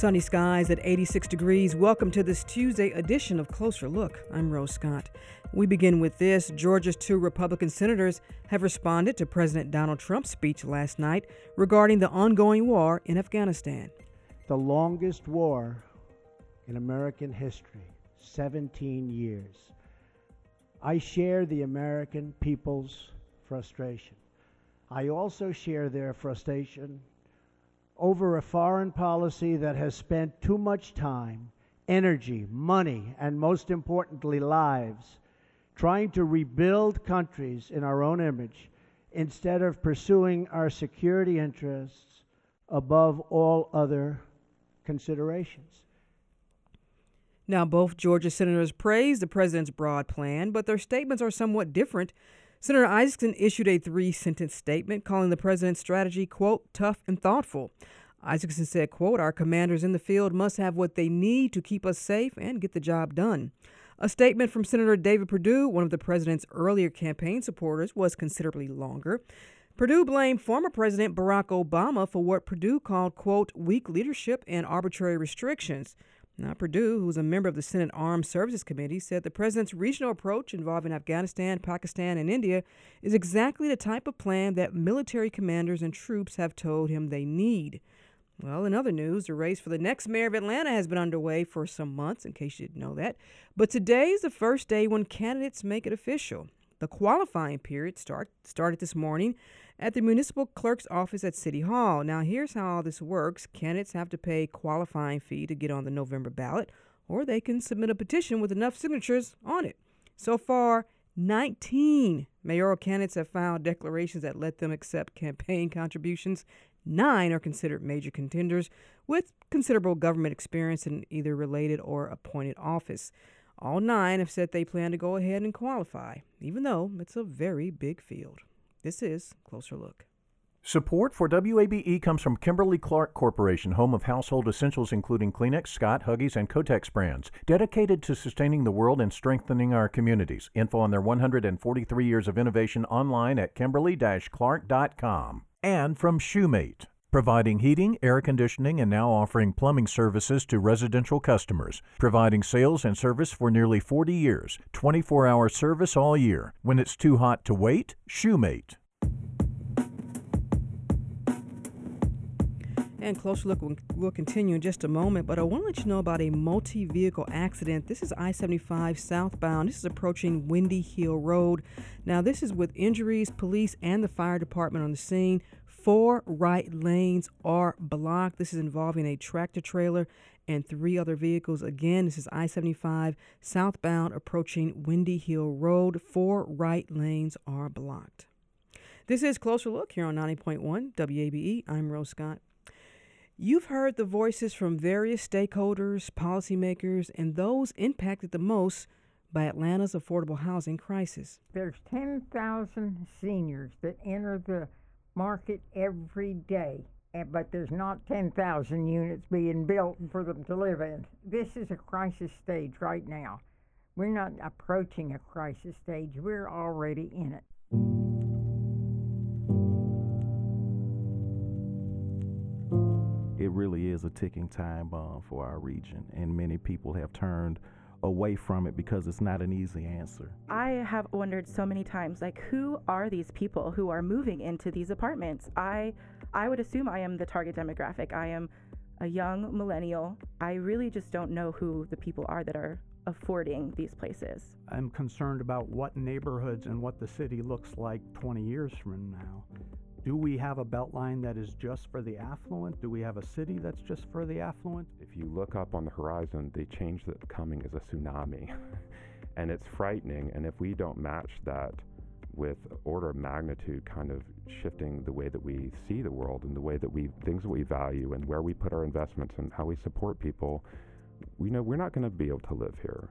Sunny skies at 86 degrees. Welcome to this Tuesday edition of Closer Look. I'm Rose Scott. We begin with this. Georgia's two Republican senators have responded to President Donald Trump's speech last night regarding the ongoing war in Afghanistan. The longest war in American history, 17 years. I share the American people's frustration. I also share their frustration over a foreign policy that has spent too much time, energy, money, and most importantly, lives, trying to rebuild countries in our own image instead of pursuing our security interests above all other considerations. Now, both Georgia senators praised the president's broad plan, but their statements are somewhat different. Senator Isakson issued a 3-sentence statement calling the president's strategy, quote, tough and thoughtful. Isakson said, quote, our commanders in the field must have what they need to keep us safe and get the job done. A statement from Senator David Perdue, one of the president's earlier campaign supporters, was considerably longer. Perdue blamed former President Barack Obama for what Perdue called, quote, weak leadership and arbitrary restrictions. Now, Perdue, who's a member of the Senate Armed Services Committee, said the president's regional approach involving Afghanistan, Pakistan, and India is exactly the type of plan that military commanders and troops have told him they need. Well, in other news, the race for the next mayor of Atlanta has been underway for some months, in case you didn't know that. But today is the first day when candidates make it official. The qualifying period started this morning at the municipal clerk's office at City Hall. Now, here's how all this works. Candidates have to pay a qualifying fee to get on the November ballot, or they can submit a petition with enough signatures on it. So far, 19 mayoral candidates have filed declarations that let them accept campaign contributions. 9 are considered major contenders with considerable government experience in either related or appointed office. All 9 have said they plan to go ahead and qualify, even though it's a very big field. This is Closer Look. Support for WABE comes from Kimberly-Clark Corporation, home of household essentials including Kleenex, Scott, Huggies, and Kotex brands, dedicated to sustaining the world and strengthening our communities. Info on their 143 years of innovation online at kimberly-clark.com. And from Shoemate, providing heating, air conditioning, and now offering plumbing services to residential customers. Providing sales and service for nearly 40 years. 24-hour service all year. When it's too hot to wait, Shoemate. And Closer Look will continue in just a moment, but I want to let you know about a multi-vehicle accident. This is I-75 southbound. This is approaching Windy Hill Road. Now, this is with injuries, police, and the fire department on the scene. 4 right lanes are blocked. This is involving a tractor trailer and 3 other vehicles. Again, this is I-75 southbound approaching Windy Hill Road. 4 right lanes are blocked. This is Closer Look here on 90.1 WABE. I'm Rose Scott. You've heard the voices from various stakeholders, policymakers, and those impacted the most by Atlanta's affordable housing crisis. There's 10,000 seniors that enter the market every day, but there's not 10,000 units being built for them to live in. This is a crisis stage right now. We're not approaching a crisis stage. We're already in it. It really is a ticking time bomb for our region, and many people have turned away from it because it's not an easy answer. I have wondered so many times, like, who are these people who are moving into these apartments? I would assume I am the target demographic. I am a young millennial. I really just don't know who the people are that are affording these places. I'm concerned about what neighborhoods and what the city looks like 20 years from now. Do we have a beltline that is just for the affluent? Do we have a city that's just for the affluent? If you look up on the horizon, the change that's coming is a tsunami. And it's frightening, and if we don't match that with order of magnitude kind of shifting the way that we see the world and the way that things that we value and where we put our investments and how we support people, we know we're not going to be able to live here.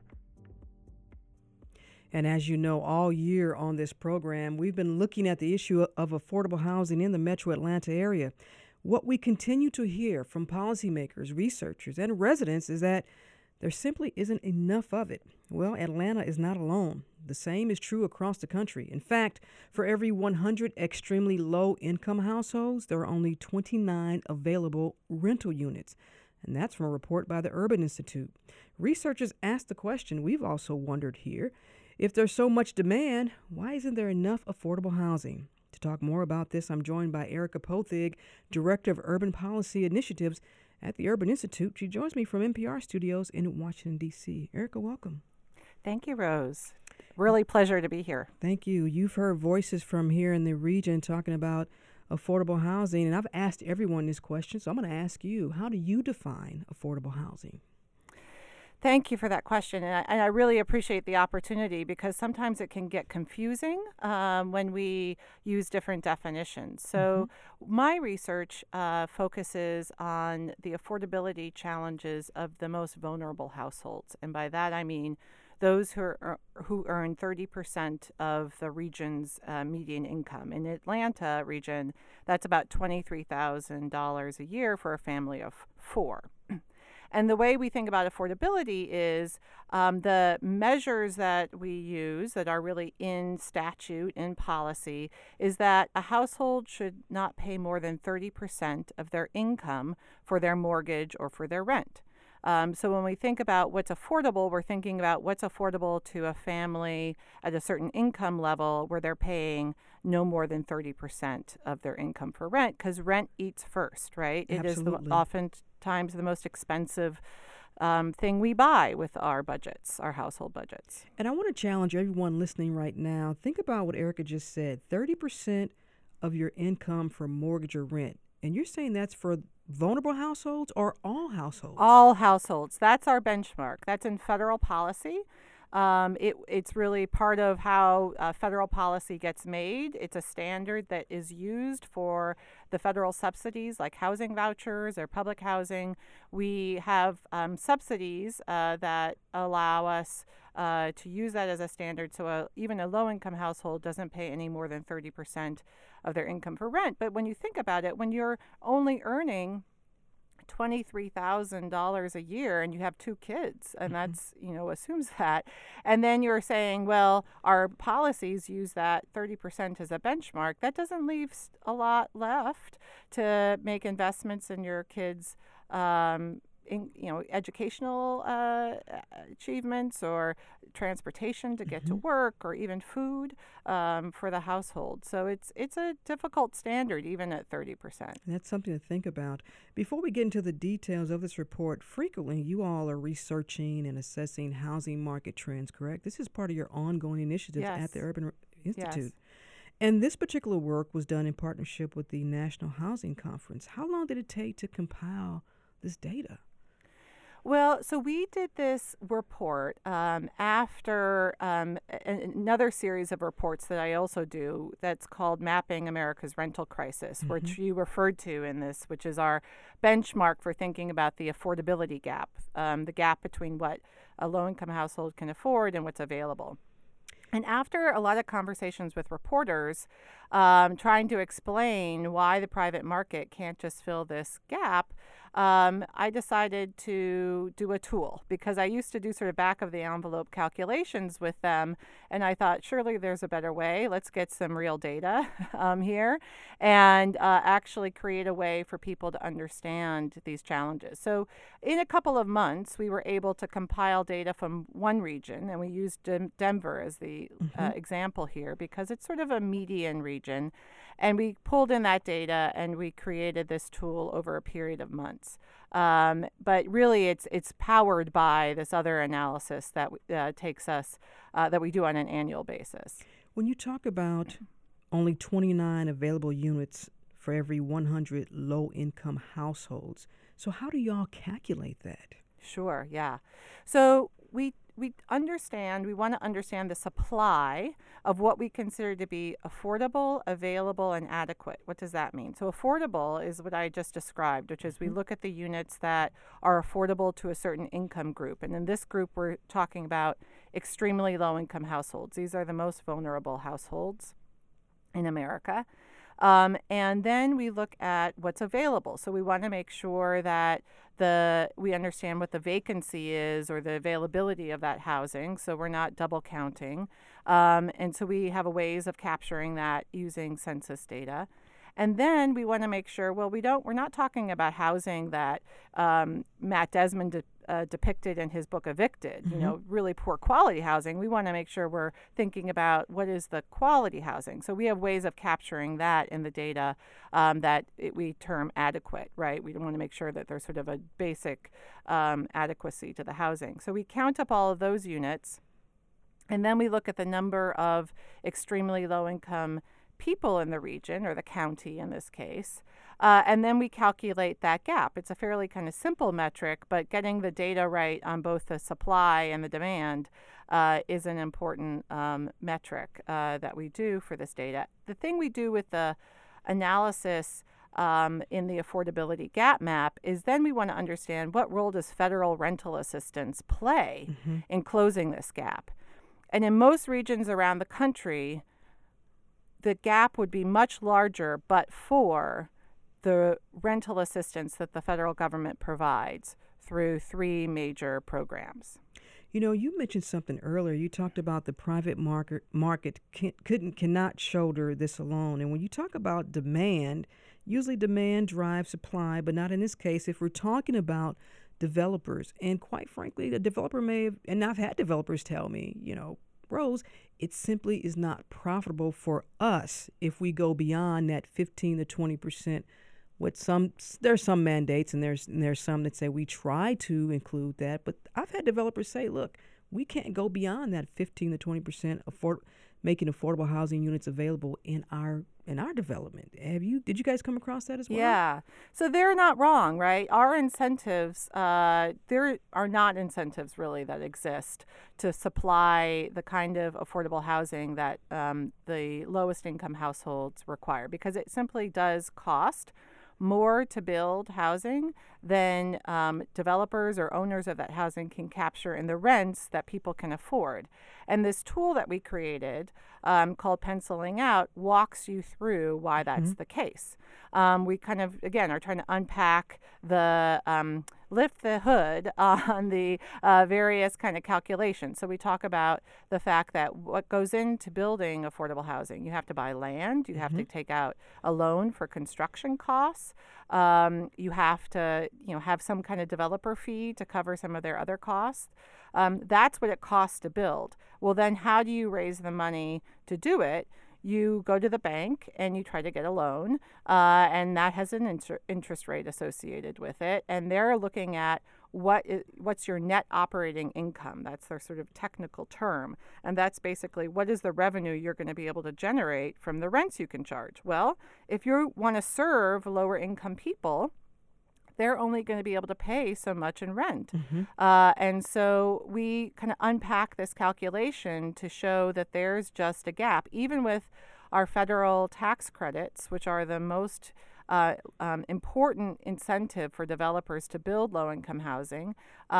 And as you know, all year on this program, we've been looking at the issue of affordable housing in the metro Atlanta area. What we continue to hear from policymakers, researchers, and residents is that there simply isn't enough of it. Well, Atlanta is not alone. The same is true across the country. In fact, for every 100 extremely low-income households, there are only 29 available rental units. And that's from a report by the Urban Institute. Researchers asked the question we've also wondered here. If there's so much demand, why isn't there enough affordable housing? To talk more about this, I'm joined by Erica Pothig, Director of Urban Policy Initiatives at the Urban Institute. She joins me from NPR studios in Washington, D.C. Erica, welcome. Thank you, Rose. Really pleasure to be here. Thank you. You've heard voices from here in the region talking about affordable housing, and I've asked everyone this question, so I'm going to ask you, how do you define affordable housing? Thank you for that question, and I really appreciate the opportunity because sometimes it can get confusing when we use different definitions. So my research focuses on the affordability challenges of the most vulnerable households, and by that I mean those who earn 30% of the region's median income. In the Atlanta region, that's about $23,000 a year for a family of 4. And the way we think about affordability is the measures that we use that are really in statute, in policy, is that a household should not pay more than 30% of their income for their mortgage or for their rent. So when we think about what's affordable, we're thinking about what's affordable to a family at a certain income level where they're paying no more than 30% of their income for rent, because rent eats first, right? Absolutely. It is oftentimes the most expensive thing we buy with our budgets, our household budgets. And I want to challenge everyone listening right now. Think about what Erica just said, 30% of your income for mortgage or rent. And you're saying that's for vulnerable households or all households? All households. That's our benchmark. That's in federal policy. It's really part of how federal policy gets made. It's a standard that is used for the federal subsidies like housing vouchers or public housing. We have subsidies that allow us to use that as a standard, so even a low-income household doesn't pay any more than 30% of their income for rent. But when you think about it, when you're only earning $23,000 a year and you have 2 kids, and that's, assumes that, and then you're saying, well, our policies use that 30% as a benchmark, that doesn't leave a lot left to make investments in your kids' educational achievements or transportation to get to work, or even food for the household. So it's a difficult standard even at 30%. That's something to think about. Before we get into the details of this report, frequently you all are researching and assessing housing market trends, correct? This is part of your ongoing initiatives at the Urban Institute. Yes. And this particular work was done in partnership with the National Housing Conference. How long did it take to compile this data? Well, so we did this report after another series of reports that I also do that's called Mapping America's Rental Crisis, which you referred to in this, which is our benchmark for thinking about the affordability gap, the gap between what a low-income household can afford and what's available. And after a lot of conversations with reporters trying to explain why the private market can't just fill this gap, I decided to do a tool, because I used to do sort of back of the envelope calculations with them, and I thought surely there's a better way. Let's get some real data here and actually create a way for people to understand these challenges. So in a couple of months, we were able to compile data from one region, and we used Denver as the example here because it's sort of a median region. And we pulled in that data and we created this tool over a period of months. But really, it's powered by this other analysis that takes us that we do on an annual basis. When you talk about only 29 available units for every 100 low-income households, so how do y'all calculate that? Sure, yeah. So we want to understand the supply of what we consider to be affordable, available, and adequate. What does that mean? So affordable is what I just described, which is we look at the units that are affordable to a certain income group. And in this group, we're talking about extremely low-income households. These are the most vulnerable households in America. And then we look at what's available. So we want to make sure that we understand what the vacancy is or the availability of that housing, so we're not double counting. And so we have ways of capturing that using census data. And then we want to make sure, well, we're not talking about housing that Matt Desmond depicted in his book Evicted, really poor quality housing. We want to make sure we're thinking about what is the quality housing. So we have ways of capturing that in the data we term adequate, right? We want to make sure that there's sort of a basic adequacy to the housing. So we count up all of those units, and then we look at the number of extremely low-income people in the region, or the county in this case, and then we calculate that gap. It's a fairly kind of simple metric, but getting the data right on both the supply and the demand is an important metric that we do for this data. The thing we do with the analysis in the affordability gap map is then we want to understand what role does federal rental assistance play in closing this gap. And in most regions around the country, the gap would be much larger but for the rental assistance that the federal government provides through 3 major programs. You mentioned something earlier. You talked about the private market cannot shoulder this alone. And when you talk about demand, usually demand drives supply, but not in this case. If we're talking about developers, and quite frankly, the developer may have, and I've had developers tell me, Rose, it simply is not profitable for us if we go beyond that 15 to 20%. There's some mandates, and there's some that say we try to include that, but I've had developers say, look, we can't go beyond that 15 to 20% making affordable housing units available in our development. Did you guys come across that as well? Yeah. So they're not wrong, right? Our incentives, there are not incentives really that exist to supply the kind of affordable housing that the lowest income households require, because it simply does cost more to build housing than developers or owners of that housing can capture in the rents that people can afford. And this tool that we created called Penciling Out walks you through why that's the case. We kind of, again, are trying to unpack lift the hood on the various kind of calculations. So we talk about the fact that what goes into building affordable housing, you have to buy land, you have to take out a loan for construction costs, you have to have some kind of developer fee to cover some of their other costs. That's what it costs to build. Well, then how do you raise the money to do it? You go to the bank and you try to get a loan, and that has an interest rate associated with it. And they're looking at what's your net operating income. That's their sort of technical term. And that's basically what is the revenue you're going to be able to generate from the rents you can charge. Well, if you want to serve lower income people, they're only going to be able to pay so much in rent. And so we kind of unpack this calculation to show that there's just a gap. Even with our federal tax credits, which are the most important incentive for developers to build low-income housing,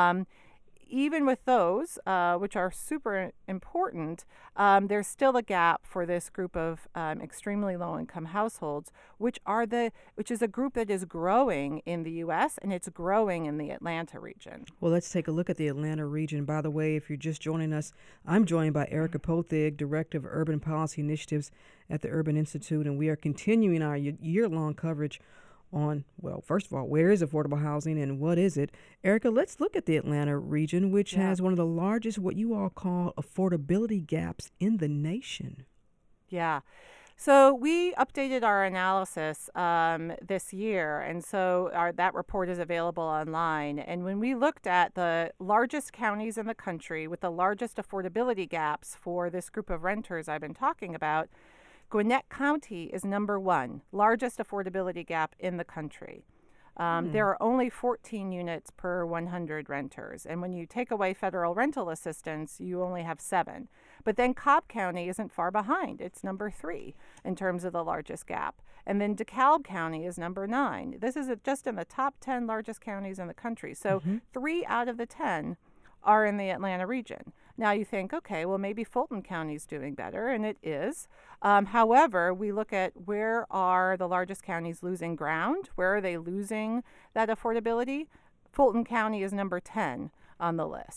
even with those, which are super important, there's still a gap for this group of extremely low-income households, which is a group that is growing in the U.S. and it's growing in the Atlanta region. Well, let's take a look at the Atlanta region. By the way, if you're just joining us, I'm joined by Erica Pothig, Director of Urban Policy Initiatives at the Urban Institute, and we are continuing our year-long coverage on, well, first of all, where is affordable housing and what is it? Erica, let's look at the Atlanta region, which has one of the largest, what you all call, affordability gaps in the nation. Yeah. So we updated our analysis this year, and so that report is available online. And when we looked at the largest counties in the country with the largest affordability gaps for this group of renters I've been talking about, Gwinnett County is number 1, largest affordability gap in the country. There are only 14 units per 100 renters. And when you take away federal rental assistance, you only have 7. But then Cobb County isn't far behind. It's number 3 in terms of the largest gap. And then DeKalb County is number 9. This is just in the top 10 largest counties in the country. So 3 out of the 10 are in the Atlanta region. Now you think, okay, well, maybe Fulton County's doing better, and it is. However, we look at where are the largest counties losing ground? Where are they losing that affordability? Fulton County is number 10 on the list.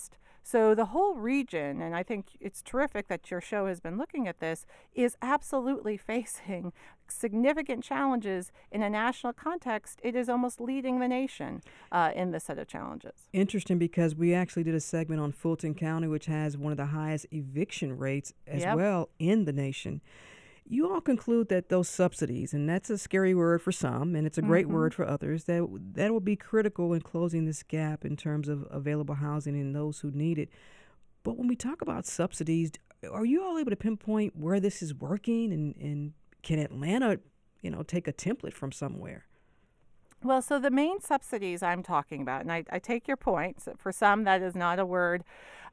So the whole region, and I think it's terrific that your show has been looking at this, is absolutely facing significant challenges in a national context. It is almost leading the nation in this set of challenges. Interesting, because we actually did a segment on Fulton County, which has one of the highest eviction rates as well in the nation. You all conclude that those subsidies, and that's a scary word for some, and it's a great word for others, that will be critical in closing this gap in terms of available housing and those who need it. But when we talk about subsidies, are you all able to pinpoint where this is working, and can Atlanta, take a template from somewhere? Well, so the main subsidies I'm talking about, and I take your point. So for some, that is not a word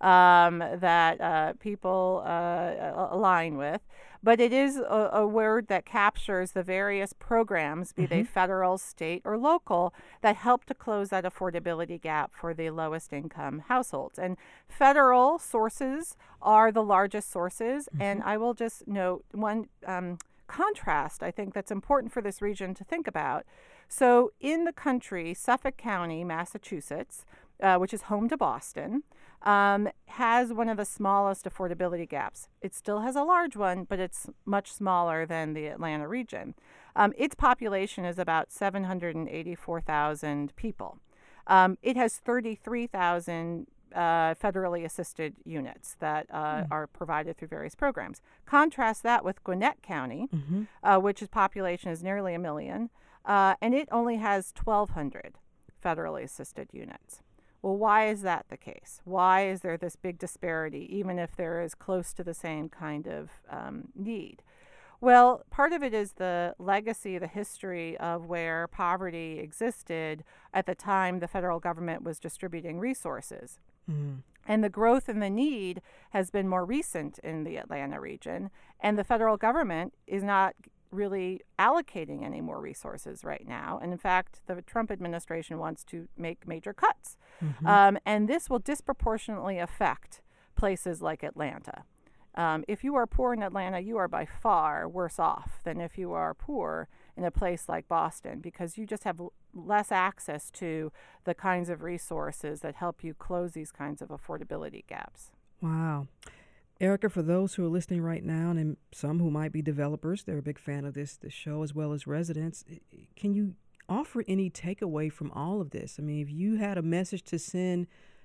that people align with, but it is a word that captures the various programs, be they federal, state, or local, that help to close that affordability gap for the lowest income households. And federal sources are the largest sources, and I will just note one contrast I think that's important for this region to think about. So in the country, Suffolk County, Massachusetts, which is home to Boston, has one of the smallest affordability gaps. It still has a large one, but it's much smaller than the Atlanta region. Its population is about 784,000 people. It has 33,000 federally assisted units that are provided through various programs. Contrast that with Gwinnett County, which its population is nearly 1 million, and it only has 1,200 federally assisted units. Well, why is that the case? Why is there this big disparity, even if there is close to the same kind of need? Well, part of it is the legacy, the history of where poverty existed at the time the federal government was distributing resources. And the growth in the need has been more recent in the Atlanta region, and the federal government is not really allocating any more resources right now. And in fact, the Trump administration wants to make major cuts. And this will disproportionately affect places like Atlanta. If you are poor in Atlanta, you are by far worse off than if you are poor in a place like Boston, because you just have less access to the kinds of resources that help you close these kinds of affordability gaps. Wow. Erica, for those who are listening right now, and some who might be developers, they're a big fan of this show, as well as residents, can you offer any takeaway from all of this? I mean, if you had a message to send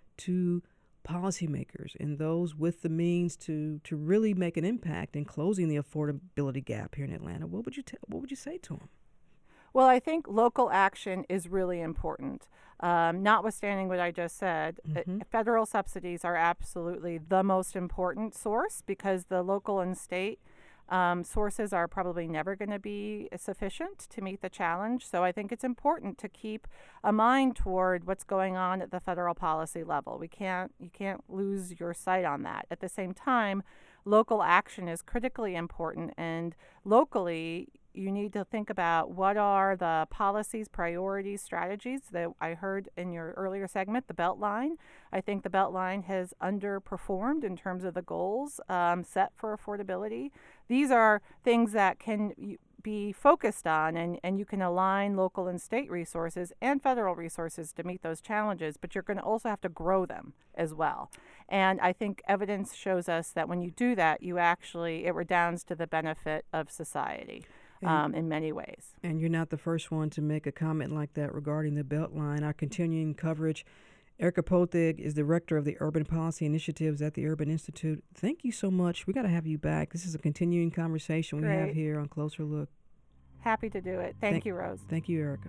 to policymakers and those with the means to really make an impact in closing the affordability gap here in Atlanta, what would you say to them? Well, I think local action is really important. Notwithstanding what I just said, federal subsidies are absolutely the most important source, because the local and state sources are probably never going to be sufficient to meet the challenge. So I think it's important to keep a mind toward what's going on at the federal policy level. You can't lose your sight on that. At the same time, local action is critically important, and locally you need to think about what are the policies, priorities, strategies that I heard in your earlier segment, the Beltline. I think the Beltline has underperformed in terms of the goals set for affordability. These are things that can be focused on, and you can align local and state resources and federal resources to meet those challenges, but you're going to also have to grow them as well. And I think evidence shows us that when you do that, it redounds to the benefit of society. In many ways. And you're not the first one to make a comment like that regarding the Beltline. Our continuing coverage, Erica Pothig is Director of the Urban Policy Initiatives at the Urban Institute. Thank you so much. We got to have you back. This is a continuing conversation we have here on Closer Look. Happy to do it. Thank you, Rose. Thank you, Erica.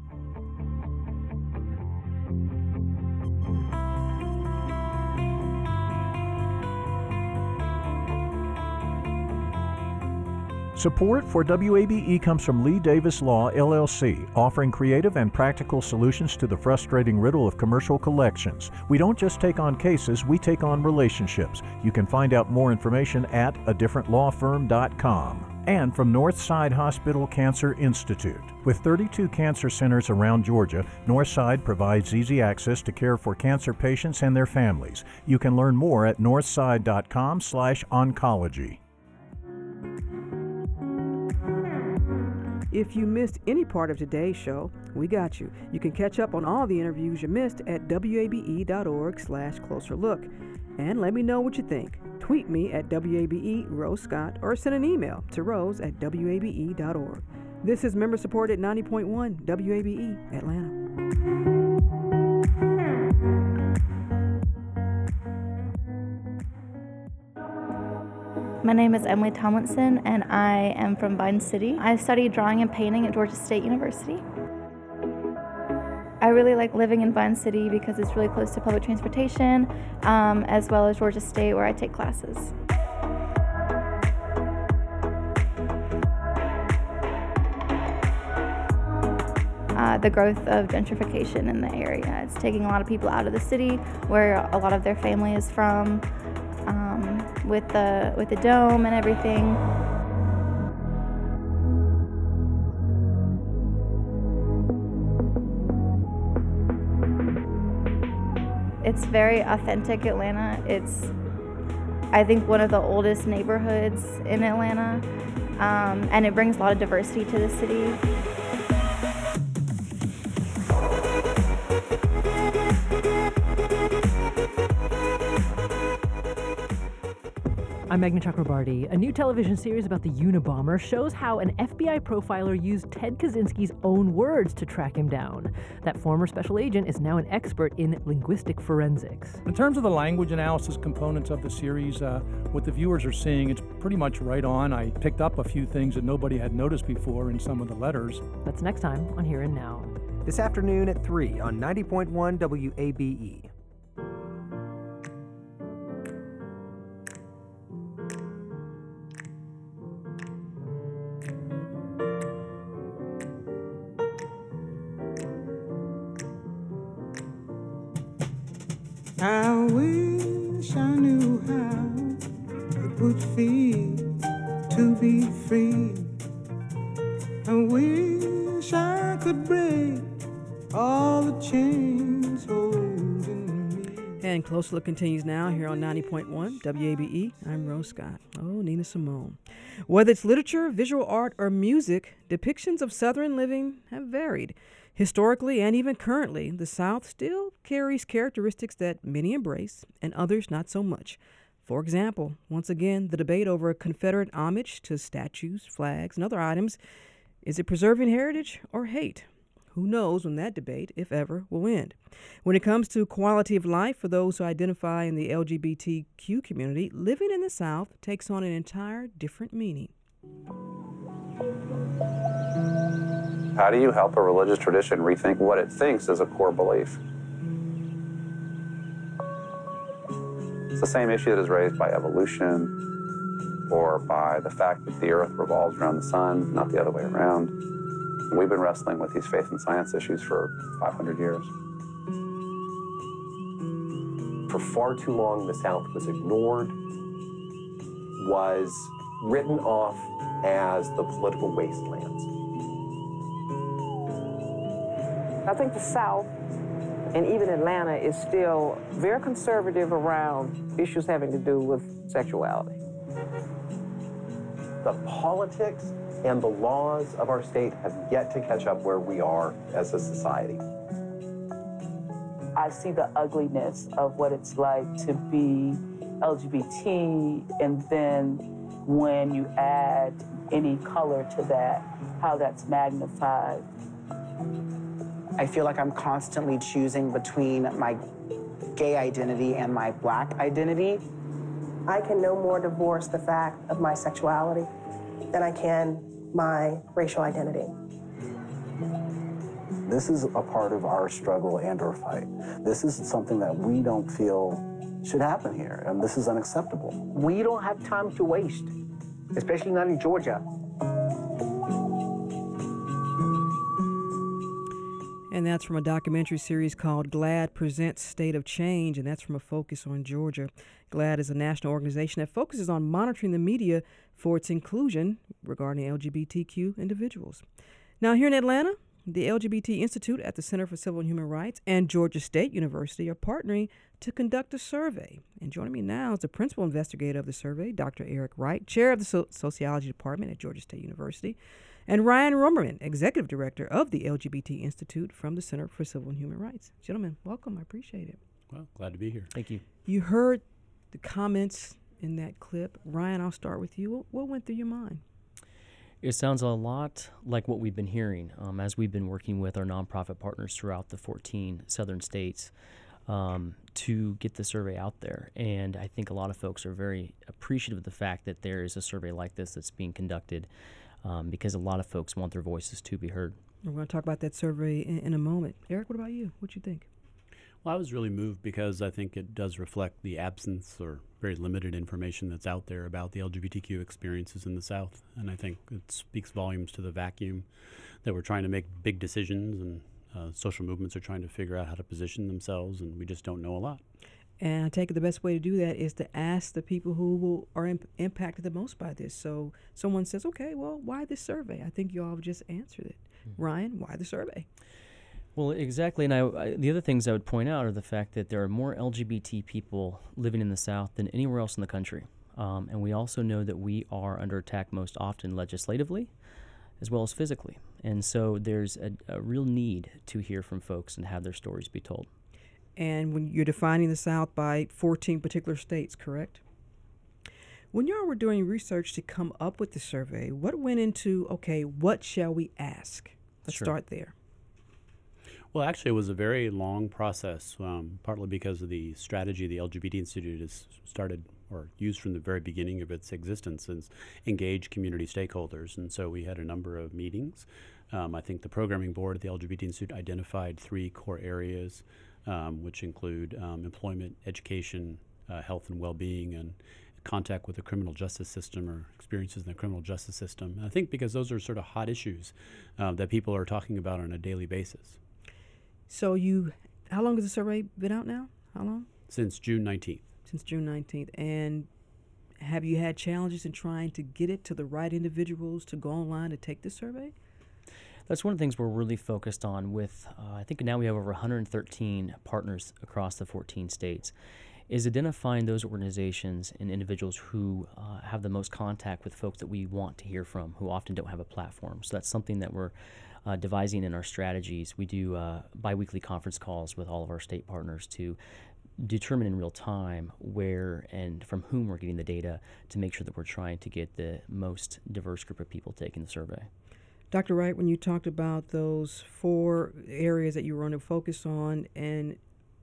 Support for WABE comes from Lee Davis Law, LLC, offering creative and practical solutions to the frustrating riddle of commercial collections. We don't just take on cases, we take on relationships. You can find out more information at adifferentlawfirm.com. And from Northside Hospital Cancer Institute. With 32 cancer centers around Georgia, Northside provides easy access to care for cancer patients and their families. You can learn more at northside.com/oncology. If you missed any part of today's show, we got you. You can catch up on all the interviews you missed at wabe.org/closerlook. And let me know what you think. Tweet me at WABE Rose Scott or send an email to rose@wabe.org. This is member-supported 90.1 WABE Atlanta. My name is Emily Tomlinson, and I am from Vine City. I study drawing and painting at Georgia State University. I really like living in Vine City because it's really close to public transportation, as well as Georgia State, where I take classes. The growth of gentrification in the area. It's taking a lot of people out of the city, where a lot of their family is from, with the dome and everything. It's very authentic Atlanta. It's, I think, one of the oldest neighborhoods in Atlanta, and it brings a lot of diversity to the city. I'm Meghna Chakrabarty. A new television series about the Unabomber shows how an FBI profiler used Ted Kaczynski's own words to track him down. That former special agent is now an expert in linguistic forensics. In terms of the language analysis components of the series, what the viewers are seeing, it's pretty much right on. I picked up a few things that nobody had noticed before in some of the letters. That's next time on Here and Now. This afternoon at 3 on 90.1 WABE. I wish I knew how it would feel to be free. I wish I could break all the chains holding me. And Close Look continues now here on 90.1 WABE. I'm Rose Scott. Oh, Nina Simone. Whether it's literature, visual art, or music, depictions of Southern living have varied. Historically and even currently, the South still carries characteristics that many embrace and others not so much. For example, once again, the debate over Confederate homage to statues, flags, and other items. Is it preserving heritage or hate? Who knows when that debate, if ever, will end. When it comes to quality of life for those who identify in the LGBTQ community, living in the South takes on an entire different meaning. How do you help a religious tradition rethink what it thinks is a core belief? It's the same issue that is raised by evolution or by the fact that the earth revolves around the sun, not the other way around. We've been wrestling with these faith and science issues for 500 years. For far too long, the South was ignored, was written off as the political wastelands. I think the South, and even Atlanta, is still very conservative around issues having to do with sexuality. The politics and the laws of our state have yet to catch up where we are as a society. I see the ugliness of what it's like to be LGBT, and then when you add any color to that, how that's magnified. I feel like I'm constantly choosing between my gay identity and my Black identity. I can no more divorce the fact of my sexuality than I can my racial identity. This is a part of our struggle and our fight. This is something that we don't feel should happen here, and this is unacceptable. We don't have time to waste, especially not in Georgia. And that's from a documentary series called GLAAD Presents State of Change, and that's from a focus on Georgia. GLAAD is a national organization that focuses on monitoring the media for its inclusion regarding LGBTQ individuals. Now, here in Atlanta, the LGBT Institute at the Center for Civil and Human Rights and Georgia State University are partnering to conduct a survey. And joining me now is the principal investigator of the survey, Dr. Eric Wright, chair of the Sociology Department at Georgia State University. and Ryan Romerman, Executive Director of the LGBT Institute from the Center for Civil and Human Rights. Gentlemen, welcome. I appreciate it. Well, glad to be here. Thank you. You heard the comments in that clip. Ryan, I'll start with you. What went through your mind? It sounds a lot like what we've been hearing as we've been working with our nonprofit partners throughout the 14 southern states to get the survey out there. And I think a lot of folks are very appreciative of the fact that there is a survey like this that's being conducted because a lot of folks want their voices to be heard. We're going to talk about that survey in a moment. Eric, what about you? What you think? Well, I was really moved because I think it does reflect the absence or very limited information that's out there about the LGBTQ experiences in the South. And I think it speaks volumes to the vacuum that we're trying to make big decisions, and social movements are trying to figure out how to position themselves, and we just don't know a lot. And I take it the best way to do that is to ask the people who are impacted the most by this. So someone says, okay, well, why this survey? I think you all have just answered it. Ryan, why the survey? Well, exactly. And the other things I would point out are the fact that there are more LGBT people living in the South than anywhere else in the country. And we also know that we are under attack most often legislatively as well as physically. And so there's a real need to hear from folks and have their stories be told. And when you're defining the South by 14 particular states, correct? When y'all were doing research to come up with the survey, what went into, okay, what shall we ask? Let's start there. Well, actually, it was a very long process, partly because of the strategy the LGBT Institute has started or used from the very beginning of its existence is engage community stakeholders. And so we had a number of meetings. I think the programming board at the LGBT Institute identified 3 core areas, which include employment, education, health and well-being, and contact with the criminal justice system or experiences in the criminal justice system. And I think because those are sort of hot issues that people are talking about on a daily basis. So how long has the survey been out now? How long? Since June 19th. Since June 19th. And have you had challenges in trying to get it to the right individuals to go online to take the survey? That's one of the things we're really focused on with, I think now we have over 113 partners across the 14 states, is identifying those organizations and individuals who have the most contact with folks that we want to hear from, who often don't have a platform. So that's something that we're devising in our strategies. We do biweekly conference calls with all of our state partners to determine in real time where and from whom we're getting the data to make sure that we're trying to get the most diverse group of people taking the survey. Dr. Wright, when you talked about those 4 areas that you were going to focus on, and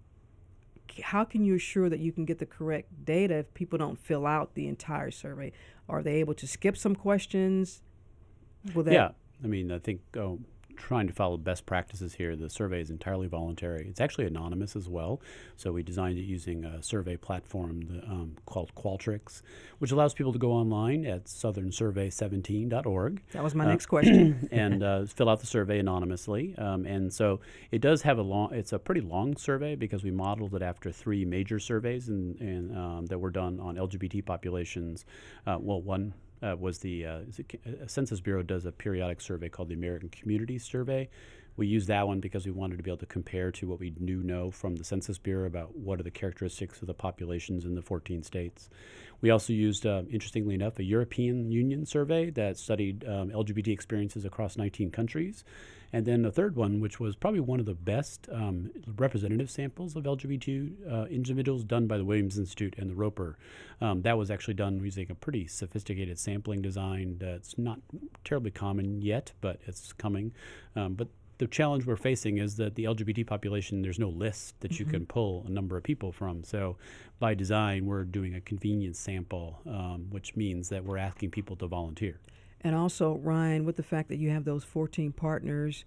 how can you assure that you can get the correct data if people don't fill out the entire survey? Are they able to skip some questions? Yeah, I mean, I think trying to follow best practices here. The survey is entirely voluntary. It's actually anonymous as well. So we designed it using a survey platform called Qualtrics, which allows people to go online at southernsurvey17.org. That was my next question. And fill out the survey anonymously. And so it does have it's a pretty long survey because we modeled it after 3 major surveys and that were done on LGBT populations. One was the Census Bureau does a periodic survey called the American Community Survey. We used that one because we wanted to be able to compare to what we know from the Census Bureau about what are the characteristics of the populations in the 14 states. We also used, interestingly enough, a European Union survey that studied LGBT experiences across 19 countries. And then a third one, which was probably one of the best representative samples of LGBT individuals done by the Williams Institute and the Roper. That was actually done using a pretty sophisticated sampling design that's not terribly common yet, but it's coming. But the challenge we're facing is that the LGBT population, there's no list that you can pull a number of people from. So by design, we're doing a convenience sample, which means that we're asking people to volunteer. And also, Ryan, with the fact that you have those 14 partners,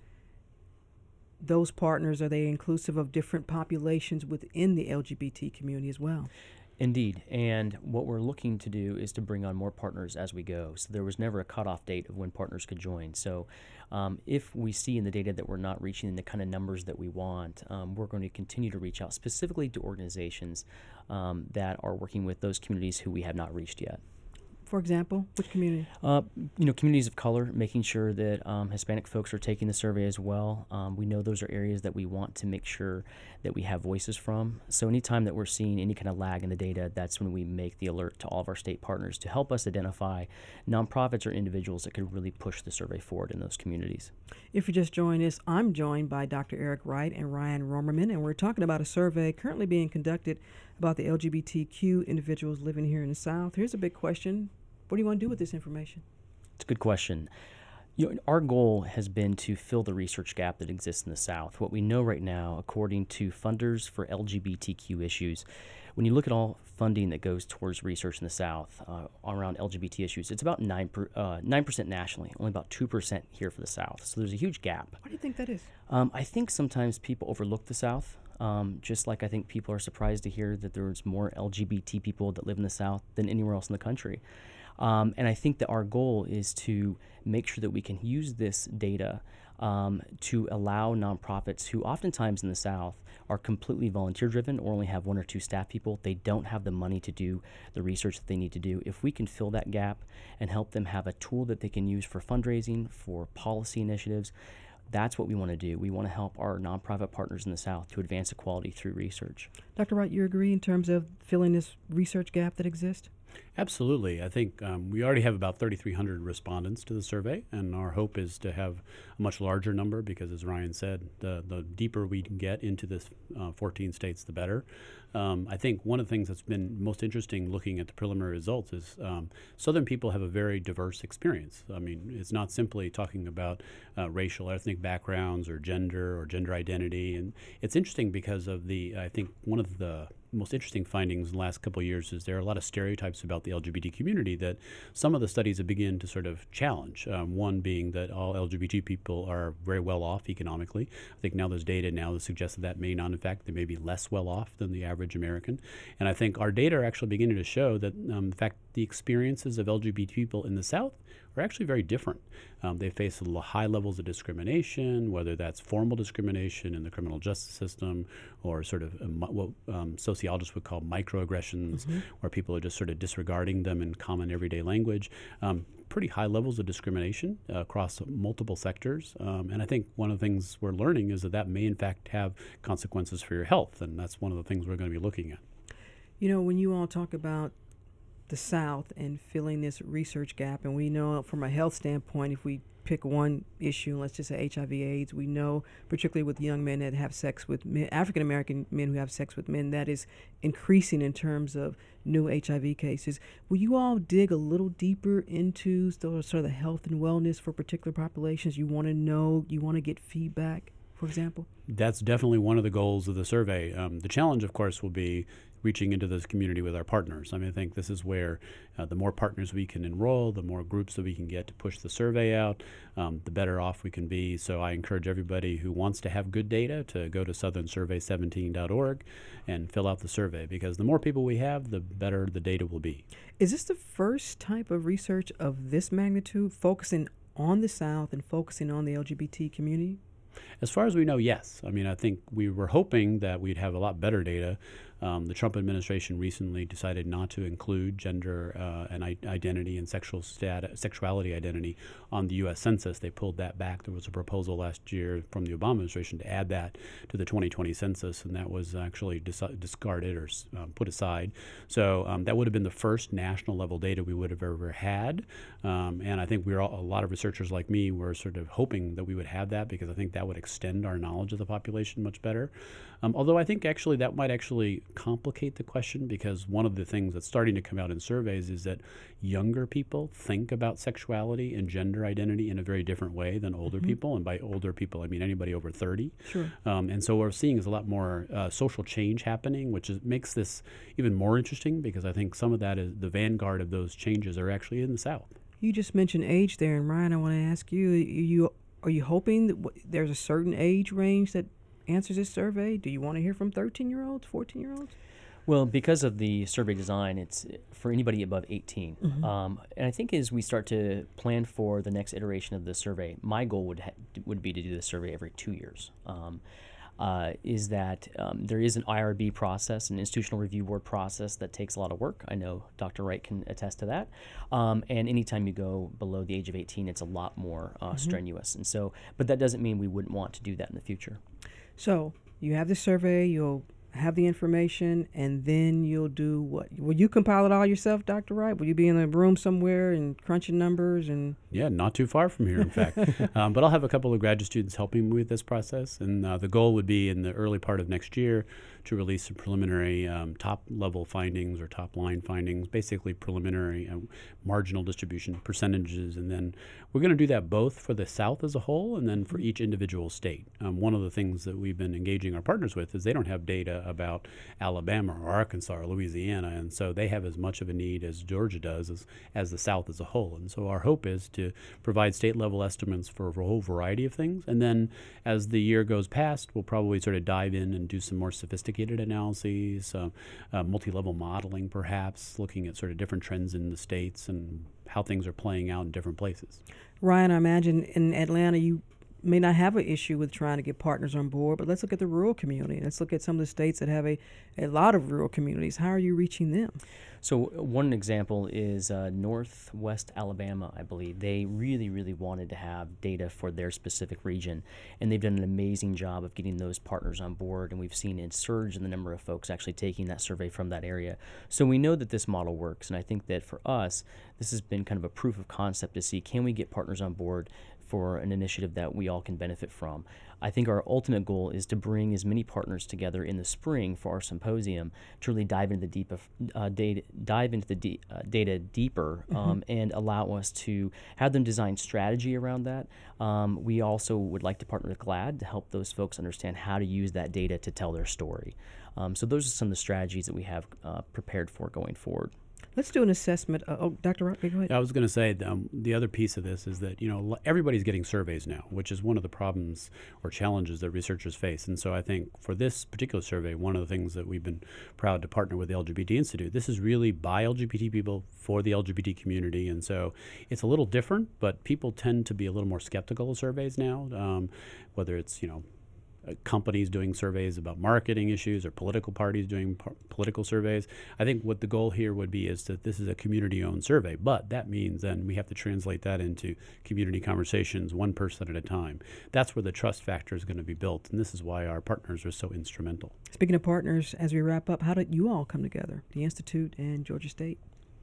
those partners, are they inclusive of different populations within the LGBT community as well? Indeed. And what we're looking to do is to bring on more partners as we go. So there was never a cutoff date of when partners could join. So if we see in the data that we're not reaching the kind of numbers that we want, we're going to continue to reach out specifically to organizations that are working with those communities who we have not reached yet. for example? Which community? Communities of color, making sure that Hispanic folks are taking the survey as well. We know those are areas that we want to make sure that we have voices from. So anytime that we're seeing any kind of lag in the data, that's when we make the alert to all of our state partners to help us identify nonprofits or individuals that could really push the survey forward in those communities. If you just joined us, I'm joined by Dr. Eric Wright and Ryan Romerman, and we're talking about a survey currently being conducted about the LGBTQ individuals living here in the South. Here's a big question. What do you want to do with this information? It's a good question. Our goal has been to fill the research gap that exists in the South. What we know right now, according to funders for LGBTQ issues, when you look at all funding that goes towards research in the South around LGBT issues, it's about 9% nationally, only about 2% here for the South. So there's a huge gap. Why do you think that is? I think sometimes people overlook the South. Just like I think people are surprised to hear that there's more LGBT people that live in the South than anywhere else in the country. And I think that our goal is to make sure that we can use this data to allow nonprofits who oftentimes in the South are completely volunteer-driven or only have 1 or 2 staff people. They don't have the money to do the research that they need to do. If we can fill that gap and help them have a tool that they can use for fundraising, for policy initiatives, that's what we want to do. We want to help our nonprofit partners in the South to advance equality through research. Dr. Wright, you agree in terms of filling this research gap that exists? Absolutely. I think we already have about 3,300 respondents to the survey, and our hope is to have a much larger number because, as Ryan said, the deeper we can get into this 14 states, the better. I think one of the things that's been most interesting looking at the preliminary results is Southern people have a very diverse experience. I mean, it's not simply talking about racial, ethnic backgrounds or gender identity. And it's interesting because of I think one of the most interesting findings in the last couple of years is there are a lot of stereotypes about the LGBT community that some of the studies have begun to sort of challenge. One being that all LGBT people are very well off economically. I think now there's data now that suggests that may not. In fact, they may be less well off than the average American. And I think our data are actually beginning to show that, in fact, the experiences of LGBT people in the South are actually very different. They face high levels of discrimination, whether that's formal discrimination in the criminal justice system or sort of what sociologists would call microaggressions, where people are just sort of disregarding them in common everyday language. Pretty high levels of discrimination across multiple sectors. And I think one of the things we're learning is that may in fact have consequences for your health. And that's one of the things we're going to be looking at. You know, when you all talk about the South and filling this research gap, and we know from a health standpoint, if we pick one issue, let's just say HIV/AIDS, we know particularly with young men that have sex with men, African-American men who have sex with men, that is increasing in terms of new HIV cases. Will you all dig a little deeper into sort of the health and wellness for particular populations? You want to know, you want to get feedback, for example? That's definitely one of the goals of the survey. The challenge, of course, will be reaching into this community with our partners. I mean, I think this is where the more partners we can enroll, the more groups that we can get to push the survey out, the better off we can be. So I encourage everybody who wants to have good data to go to southernsurvey17.org and fill out the survey, because the more people we have, the better the data will be. Is this the first type of research of this magnitude, focusing on the South and focusing on the LGBT community? As far as we know, yes. I mean, I think we were hoping that we'd have a lot better data. The Trump administration recently decided not to include gender and identity and sexuality identity on the U.S. Census. They pulled that back. There was a proposal last year from the Obama administration to add that to the 2020 census, and that was actually discarded or put aside. So that would have been the first national level data we would have ever had. And I think a lot of researchers like me were sort of hoping that we would have that, because I think that would extend our knowledge of the population much better. Although I think actually that might actually complicate the question, because one of the things that's starting to come out in surveys is that younger people think about sexuality and gender identity in a very different way than older people. And by older people, I mean anybody over 30. Sure. And so what we're seeing is a lot more social change happening, which makes this even more interesting, because I think some of that is the vanguard of those changes are actually in the South. You just mentioned age there, and Ryan, I want to ask you, are you hoping that there's a certain age range that answers this survey? Do you want to hear from 13-year-olds, 14-year-olds? Well, because of the survey design, it's for anybody above 18. And I think as we start to plan for the next iteration of the survey, my goal would be to do the survey every 2 years. is that there is an IRB process, an institutional review board process that takes a lot of work. I know Dr. Wright can attest to that. And anytime you go below the age of 18, it's a lot more strenuous. And so, but that doesn't mean we wouldn't want to do that in the future. So you have the survey, you'll have the information, and then you'll do what? Will you compile it all yourself, Dr. Wright? Will you be in a room somewhere and crunching numbers? And Yeah, not too far from here, in fact. But I'll have a couple of graduate students helping me with this process, and the goal would be in the early part of next year to release some preliminary top-level findings or top-line findings, basically preliminary marginal distribution percentages, and then we're going to do that both for the South as a whole and then for each individual state. One of the things that we've been engaging our partners with is they don't have data about Alabama or Arkansas or Louisiana, and so they have as much of a need as Georgia does as the South as a whole. And so our hope is to provide state-level estimates for a whole variety of things, and then as the year goes past, we'll probably sort of dive in and do some more sophisticated analyses, multi-level modeling perhaps, looking at sort of different trends in the states and how things are playing out in different places. Ryan, I imagine in Atlanta you may not have an issue with trying to get partners on board, but let's look at the rural community. Let's look at some of the states that have a lot of rural communities. How are you reaching them? So one example is Northwest Alabama, I believe. They really, really wanted to have data for their specific region, and they've done an amazing job of getting those partners on board, and we've seen a surge in the number of folks actually taking that survey from that area. So we know that this model works, and I think that for us, this has been kind of a proof of concept to see, can we get partners on board for an initiative that we all can benefit from. I think our ultimate goal is to bring as many partners together in the spring for our symposium to really dive into the data deeper and allow us to have them design strategy around that. We also would like to partner with GLAAD to help those folks understand how to use that data to tell their story. So those are some of the strategies that we have prepared for going forward. Let's do an assessment. Dr. Rock, go ahead. I was going to say the other piece of this is that everybody's getting surveys now, which is one of the problems or challenges that researchers face. And so I think for this particular survey, one of the things that we've been proud to partner with the LGBT Institute, this is really by LGBT people for the LGBT community. And so it's a little different, but people tend to be a little more skeptical of surveys now, whether it's companies doing surveys about marketing issues or political parties doing political surveys. I think what the goal here would be is that this is a community-owned survey, but that means then we have to translate that into community conversations, one person at a time. That's where the trust factor is going to be built, and this is why our partners are so instrumental. Speaking of partners, as we wrap up, how did you all come together, the Institute and Georgia State?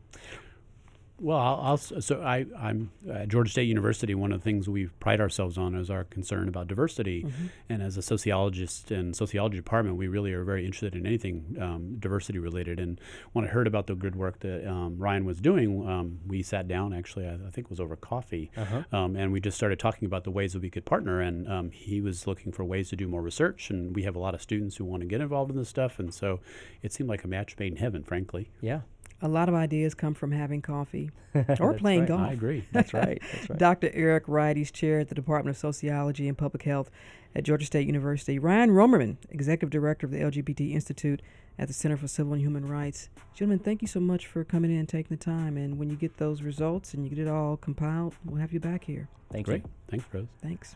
Well, I'm at Georgia State University. One of the things we pride ourselves on is our concern about diversity. And as a sociologist and sociology department, we really are very interested in anything diversity related. And when I heard about the good work that Ryan was doing, we sat down, actually, I think it was over coffee, and we just started talking about the ways that we could partner. And he was looking for ways to do more research, and we have a lot of students who want to get involved in this stuff. And so it seemed like a match made in heaven, frankly. Yeah. A lot of ideas come from having coffee or playing golf. I agree. That's right. That's right. Dr. Eric Wright, he's chair at the Department of Sociology and Public Health at Georgia State University. Ryan Romerman, executive director of the LGBT Institute at the Center for Civil and Human Rights. Gentlemen, thank you so much for coming in and taking the time. And when you get those results and you get it all compiled, we'll have you back here. Thank Great. you. Thanks, Rose. Thanks.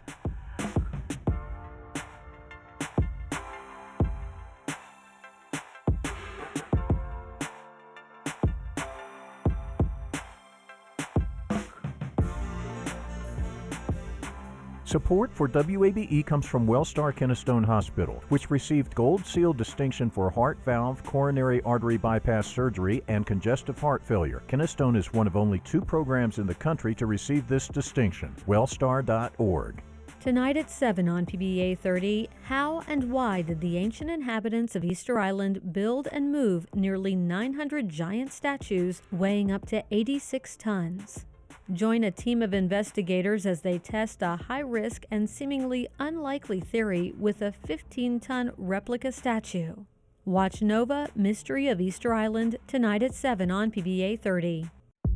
Support for WABE comes from Wellstar Kennestone Hospital, which received Gold Seal distinction for heart valve, coronary artery bypass surgery, and congestive heart failure. Kennestone is one of only 2 programs in the country to receive this distinction. Wellstar.org. Tonight at 7 on PBA 30, how and why did the ancient inhabitants of Easter Island build and move nearly 900 giant statues weighing up to 86 tons? Join a team of investigators as they test a high-risk and seemingly unlikely theory with a 15-ton replica statue. Watch Nova Mystery of Easter Island tonight at 7 on PBA 30.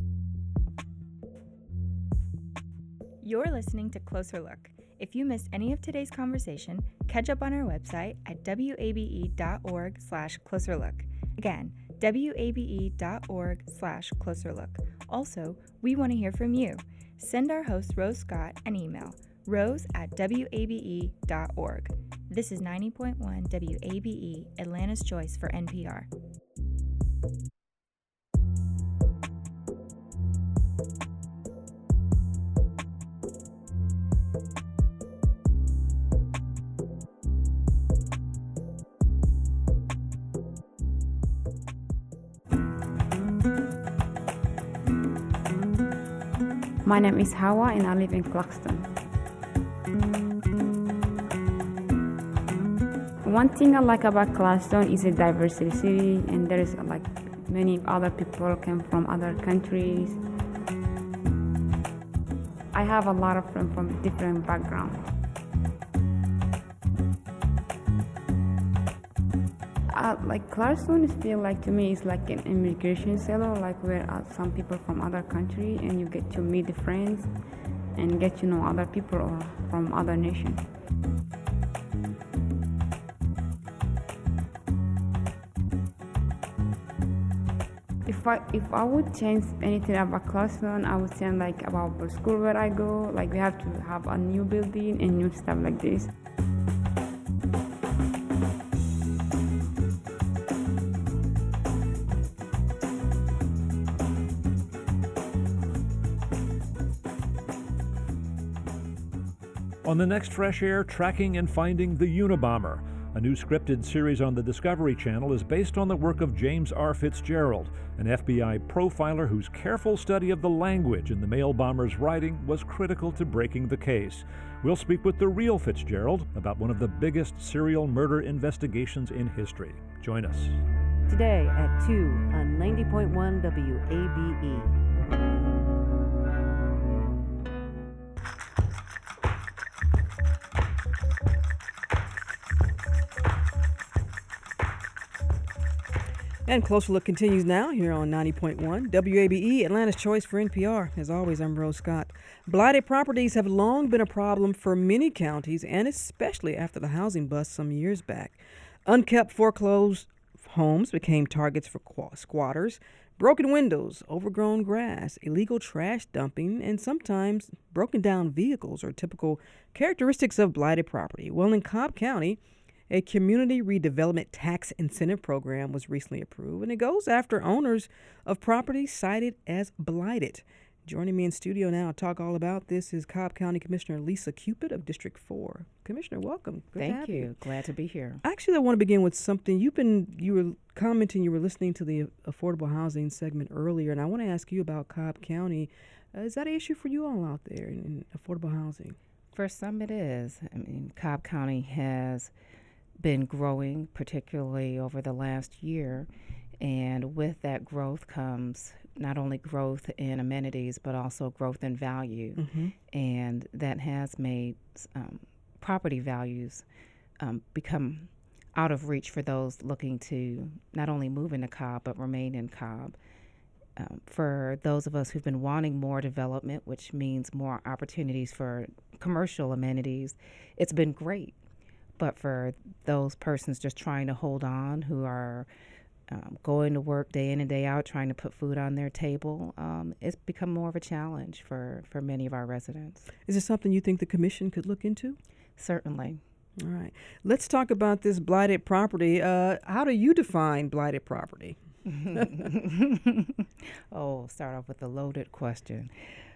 You're listening to Closer Look. If you missed any of today's conversation, catch up on our website at wabe.org/closerlook. Again, wabe.org/closerlook. Also, we want to hear from you. Send our host, Rose Scott, an email, rose@wabe.org. This is 90.1 WABE, Atlanta's Choice for NPR. My name is Hawa and I live in Claxton. One thing I like about Claxton is a diversity city, and there is like many other people come from other countries. I have a lot of friends from different backgrounds. Like Claxton feel like to me is like an immigration center, like where some people from other country and you get to meet the friends and get to know other people or from other nations. If I would change anything about Claxton, I would say like about the school where I go, like we have to have a new building and new stuff like this. On the next Fresh Air, tracking and finding the Unabomber. A new scripted series on the Discovery Channel is based on the work of James R. Fitzgerald, an FBI profiler whose careful study of the language in the mail bomber's writing was critical to breaking the case. We'll speak with the real Fitzgerald about one of the biggest serial murder investigations in history. Join us. Today at 2 on 90.1 WABE. And Closer Look continues now here on 90.1 WABE, Atlanta's Choice for NPR. As always, I'm Rose Scott. Blighted properties have long been a problem for many counties, and especially after the housing bust some years back. Unkept foreclosed homes became targets for squatters. Broken windows, overgrown grass, illegal trash dumping, and sometimes broken down vehicles are typical characteristics of blighted property. Well, in Cobb County, a community redevelopment tax incentive program was recently approved, and it goes after owners of properties cited as blighted. Joining me in studio now to talk all about this is Cobb County Commissioner Lisa Cupid of District 4. Commissioner, welcome. Good to Thank have you. Glad to be here. Actually, I want to begin with something. You were commenting, you were listening to the affordable housing segment earlier, and I want to ask you about Cobb County. Is that an issue for you all out there in affordable housing? For some, it is. I mean, Cobb County has been growing, particularly over the last year. And with that growth comes not only growth in amenities, but also growth in value. Mm-hmm. And that has made property values become out of reach for those looking to not only move into Cobb, but remain in Cobb. For those of us who've been wanting more development, which means more opportunities for commercial amenities, it's been great. But for those persons just trying to hold on, who are going to work day in and day out, trying to put food on their table, it's become more of a challenge for many of our residents. Is it something you think the commission could look into? Certainly. All right. Let's talk about this blighted property. How do you define blighted property? Start off with a loaded question.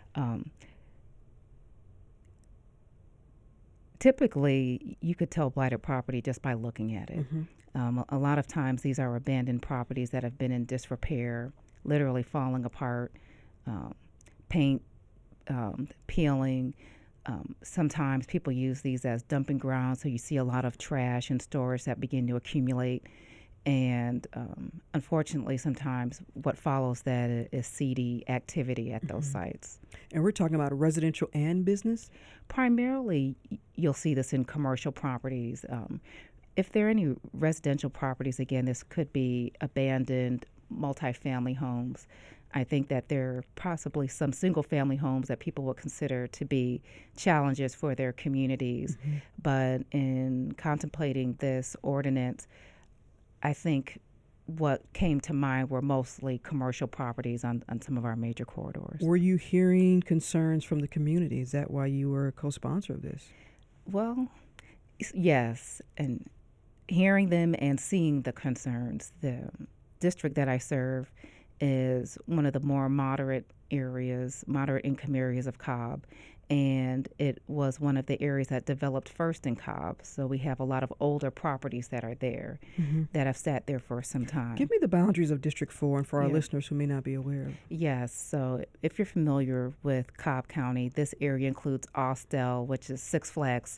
Typically, you could tell blighted property just by looking at it. Mm-hmm. A lot of times, these are abandoned properties that have been in disrepair, literally falling apart, paint peeling. Sometimes people use these as dumping grounds, so you see a lot of trash and storage that begin to accumulate. And unfortunately, sometimes what follows that is seedy activity at those sites. And we're talking about residential and business? Primarily, you'll see this in commercial properties. If there are any residential properties, again, this could be abandoned multifamily homes. I think that there are possibly some single-family homes that people would consider to be challenges for their communities. Mm-hmm. But in contemplating this ordinance, I think what came to mind were mostly commercial properties on some of our major corridors. Were you hearing concerns from the community? Is that why you were a co-sponsor of this? Well, Yes, and hearing them and seeing the concerns. The district that I serve is one of the more moderate income areas of Cobb. And it was one of the areas that developed first in Cobb. So we have a lot of older properties that are there that have sat there for some time. Give me the boundaries of District 4 and for our Yeah. listeners who may not be aware. Yes, so if you're familiar with Cobb County, this area includes Austell, which is Six Flags,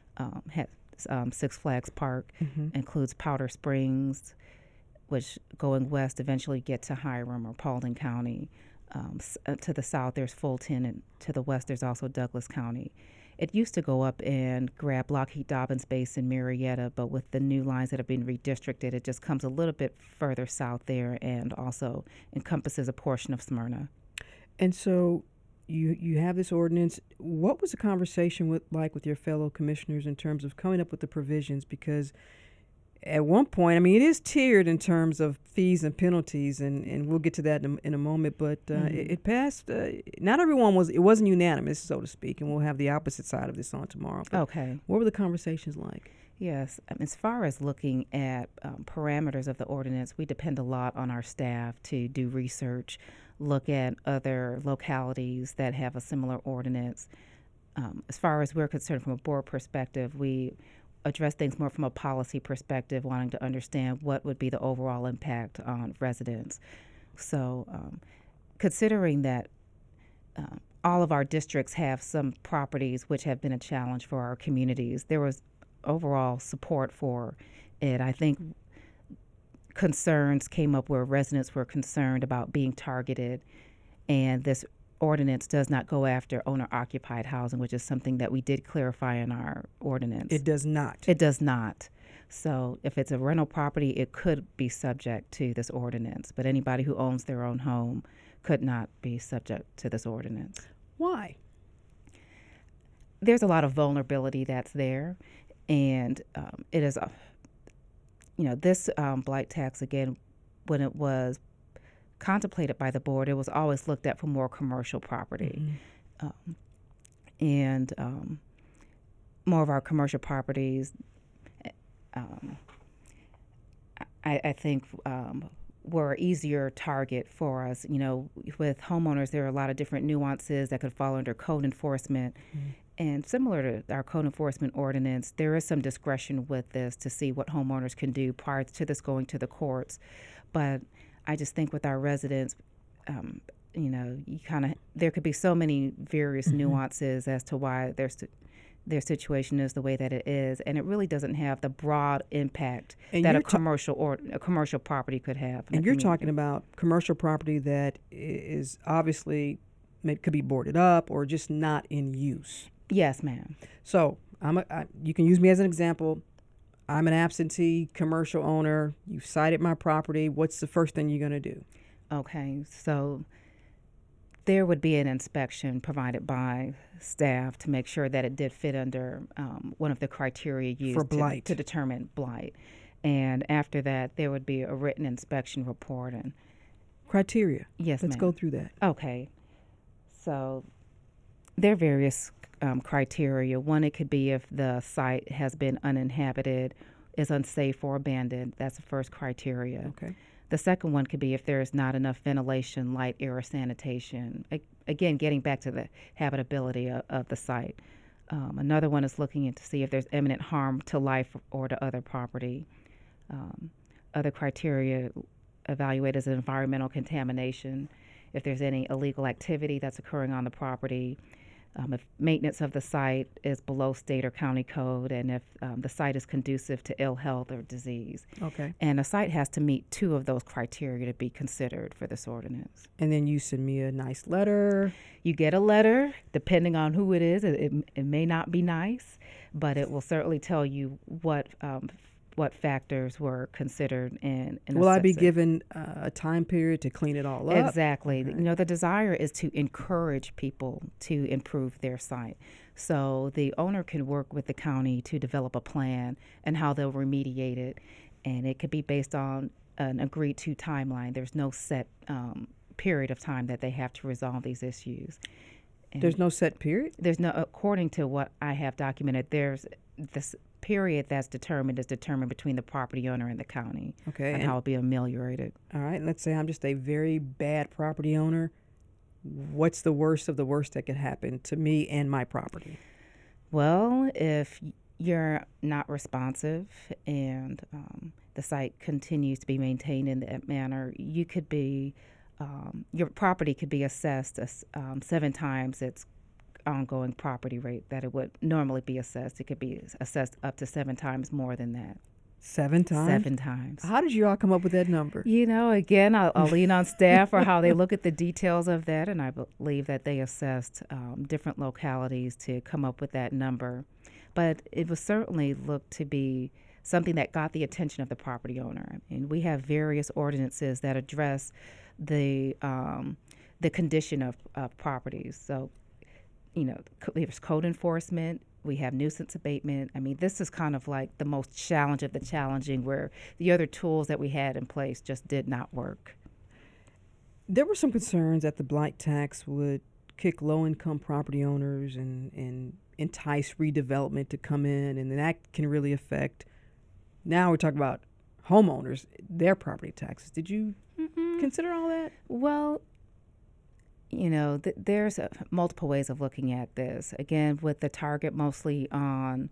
Six Flags Park, includes Powder Springs, which going west eventually get to Hiram or Paulding County. To the south, there's Fulton, and to the west, there's also Douglas County. It used to go up and grab Lockheed Dobbins Base in Marietta, but with the new lines that have been redistricted, it just comes a little bit further south there and also encompasses a portion of Smyrna. And so you have this ordinance. What was the conversation like with your fellow commissioners in terms of coming up with the provisions? Because at one point, I mean, it is tiered in terms of fees and penalties, and we'll get to that in a moment. But it passed. Not everyone it wasn't unanimous, so to speak, and we'll have the opposite side of this on tomorrow. But Okay. what were the conversations like? Yes, as far as looking at parameters of the ordinance, we depend a lot on our staff to do research, look at other localities that have a similar ordinance. As far as we're concerned from a board perspective, we address things more from a policy perspective, wanting to understand what would be the overall impact on residents. So considering that all of our districts have some properties which have been a challenge for our communities, there was overall support for it. I think concerns came up where residents were concerned about being targeted, and this ordinance does not go after owner-occupied housing, which is something that we did clarify in our ordinance. It does not. It does not. So if it's a rental property, it could be subject to this ordinance, but anybody who owns their own home could not be subject to this ordinance. Why? There's a lot of vulnerability that's there, and it is this blight tax, again, when it was contemplated by the board, it was always looked at for more commercial property. And more of our commercial properties, I think, were an easier target for us. You know, with homeowners, there are a lot of different nuances that could fall under code enforcement. And similar to our code enforcement ordinance, there is some discretion with this to see what homeowners can do prior to this going to the courts. But I just think with our residents, there could be so many various nuances as to why their situation is the way that it is, and it really doesn't have the broad impact that a commercial property could have. And you're talking about commercial property that is obviously could be boarded up or just not in use. Yes, ma'am. So you can use me as an example. I'm an absentee commercial owner. You've cited my property. What's the first thing you're going to do? Okay, so there would be an inspection provided by staff to make sure that it did fit under one of the criteria used for blight to determine blight. And after that, there would be a written inspection report and criteria. Yes, Let's ma'am. go through that. Okay. So there are various criteria. One, it could be if the site has been uninhabited, is unsafe or abandoned. That's the first criteria. Okay. The second one could be if there's not enough ventilation, light, air, or sanitation. Again, getting back to the habitability of the site. Another one is looking into see if there's imminent harm to life or to other property. Other criteria evaluate as environmental contamination, if there's any illegal activity that's occurring on the property, if maintenance of the site is below state or county code, and if the site is conducive to ill health or disease. Okay. And a site has to meet two of those criteria to be considered for this ordinance. And then you send me a nice letter. You get a letter, depending on who it is. It may not be nice, but it will certainly tell you what factors were considered in Will I be given a time period to clean it all up? Exactly. Okay. You know, the desire is to encourage people to improve their site. So the owner can work with the county to develop a plan and how they'll remediate it. And it could be based on an agreed to timeline. There's no set period of time that they have to resolve these issues. And there's no set period? There's no, according to what I have documented, there's this period that's determined is determined between the property owner and the county. Okay. And how it'll be ameliorated. All right. Let's say I'm just a very bad property owner. What's the worst of the worst that could happen to me and my property? Well, if you're not responsive and the site continues to be maintained in that manner, you could be, your property could be assessed as 7 times its ongoing property rate that it would normally be assessed. It could be assessed up to 7 times more than that. 7 times? 7 times. How did you all come up with that number? You know, again, I'll lean on staff for how they look at the details of that, and I believe that they assessed different localities to come up with that number. But it was certainly looked to be something that got the attention of the property owner. And we have various ordinances that address the condition of properties. So, you know, there's code enforcement. We have nuisance abatement. I mean, this is kind of like the most challenge of the challenging, where the other tools that we had in place just did not work. There were some concerns that the blight tax would kick low-income property owners and entice redevelopment to come in, and that can really affect. Now we're talking about homeowners, their property taxes. Did you consider all that? Well, you know, there's multiple ways of looking at this. Again, with the target mostly on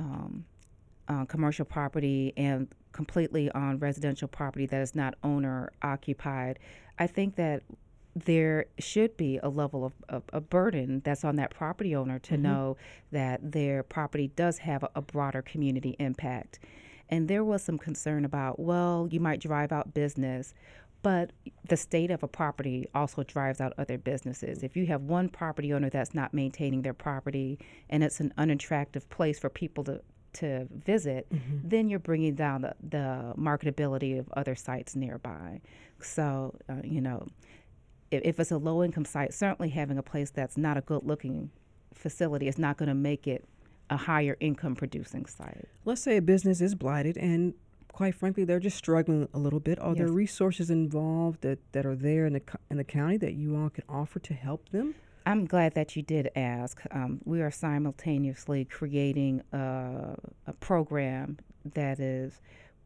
commercial property and completely on residential property that is not owner occupied, I think that there should be a level of burden that's on that property owner to know that their property does have a broader community impact. And there was some concern about, well, you might drive out business, but the state of a property also drives out other businesses. If you have one property owner that's not maintaining their property and it's an unattractive place for people to visit, then you're bringing down the marketability of other sites nearby. So, you know, if it's a low-income site, certainly having a place that's not a good-looking facility is not going to make it a higher income producing site. Let's say a business is blighted and quite frankly, they're just struggling a little bit. Are there resources involved that are there in the county that you all can offer to help them? I'm glad that you did ask. We are simultaneously creating a program that is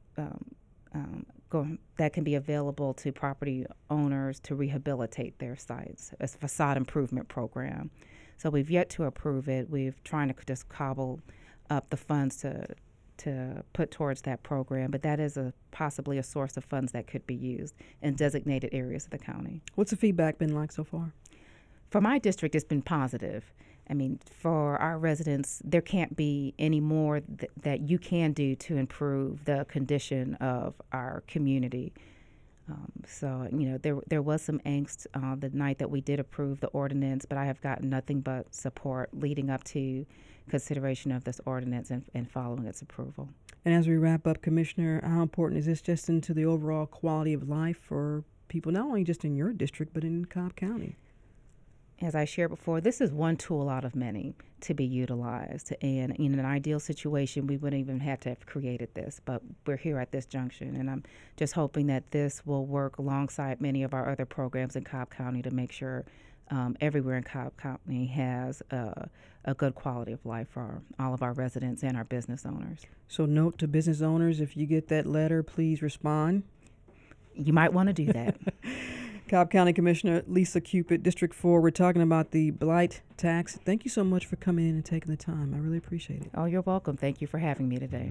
that can be available to property owners to rehabilitate their sites. A facade improvement program. So we've yet to approve it. We've trying to just cobble up the funds to put towards that program, but that is possibly a source of funds that could be used in designated areas of the county. What's the feedback been like so far? For my district, it's been positive. I mean, for our residents, there can't be any more that you can do to improve the condition of our community. So, you know, there was some angst the night that we did approve the ordinance, but I have gotten nothing but support leading up to consideration of this ordinance and following its approval. And as we wrap up, Commissioner, how important is this just into the overall quality of life for people, not only just in your district, but in Cobb County? As I shared before, this is one tool out of many to be utilized. And in an ideal situation, we wouldn't even have to have created this, but we're here at this junction. And I'm just hoping that this will work alongside many of our other programs in Cobb County to make sure everywhere in Cobb County has a good quality of life for all of our residents and our business owners. So note to business owners, if you get that letter, please respond. You might want to do that. Cobb County Commissioner Lisa Cupid, District 4. We're talking about the blight tax. Thank you so much for coming in and taking the time. I really appreciate it. Oh, you're welcome. Thank you for having me today.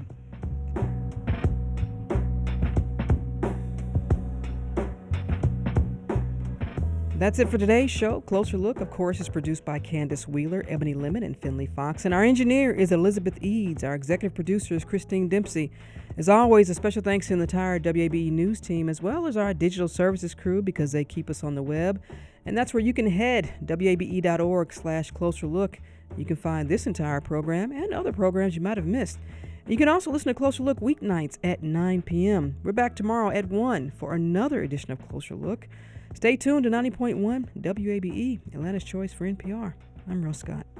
That's it for today's show. Closer Look, of course, is produced by Candace Wheeler, Ebony Lemon, and Finley Fox. And our engineer is Elizabeth Eads. Our executive producer is Christine Dempsey. As always, a special thanks to the entire WABE News team, as well as our digital services crew, because they keep us on the web. And that's where you can head, wabe.org/closerlook. You can find this entire program and other programs you might have missed. You can also listen to Closer Look weeknights at 9 p.m. We're back tomorrow at 1 for another edition of Closer Look. Stay tuned to 90.1 WABE, Atlanta's Choice for NPR. I'm Rose Scott.